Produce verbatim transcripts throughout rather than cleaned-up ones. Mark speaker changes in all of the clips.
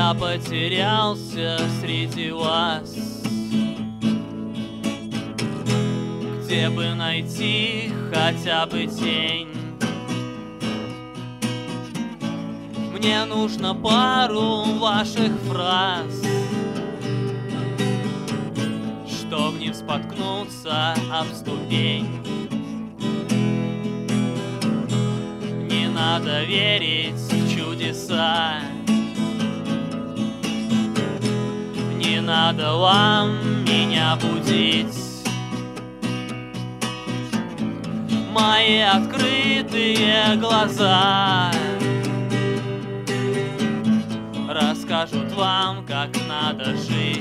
Speaker 1: Я потерялся среди вас. Где бы найти хотя бы тень? Мне нужно пару ваших фраз, чтоб не споткнуться об ступень. Не надо верить в чудеса, не надо вам меня будить. Мои открытые глаза расскажут вам, как надо жить.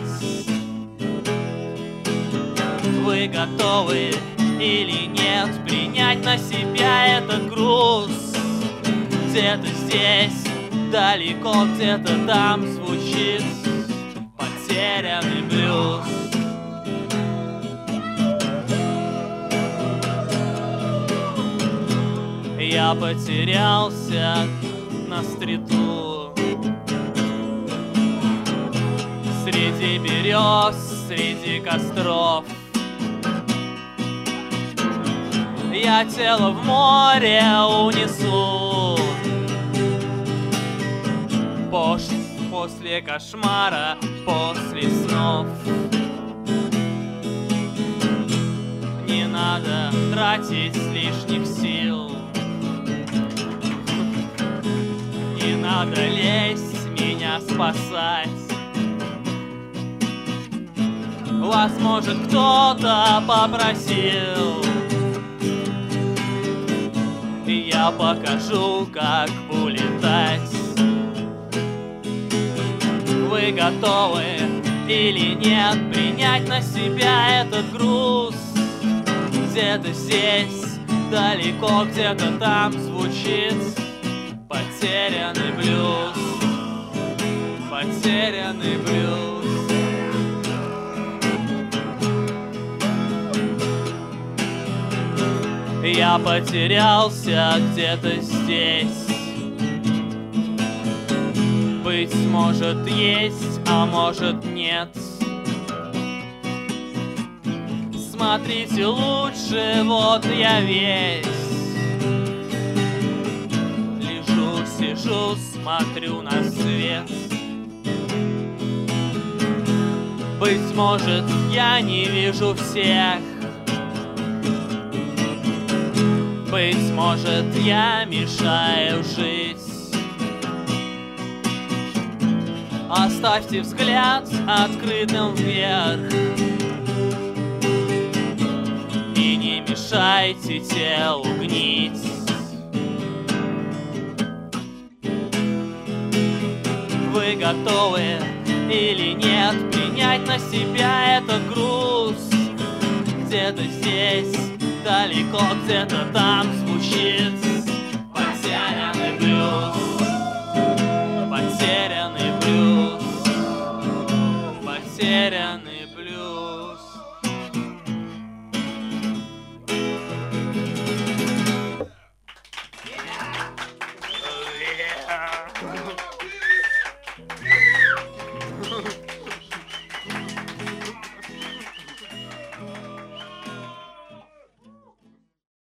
Speaker 1: Вы готовы или нет принять на себя этот груз? Где-то здесь, далеко, где-то там звучит потерянный блюз. Я потерялся на стриту, среди берез, среди костров. Я тело в море унесу. Пош после кошмара, после снов. Не надо тратить лишних сил, не надо лезть меня спасать. Вас, может, кто-то попросил, и я покажу, как улетать. Вы готовы или нет принять на себя этот груз? Где-то здесь, далеко, где-то там звучит потерянный блюз, потерянный блюз. Я потерялся где-то здесь. Быть может, есть, а может, нет. Смотрите лучше, вот я весь. Лежу, сижу, смотрю на свет. Быть может, я не вижу всех. Быть может, я мешаю жить. Оставьте взгляд открытым вверх и не мешайте телу гнить. Вы готовы или нет принять на себя этот груз? Где-то здесь, далеко, где-то там звучит потерянный блюз, потерянный блюз, потерянный.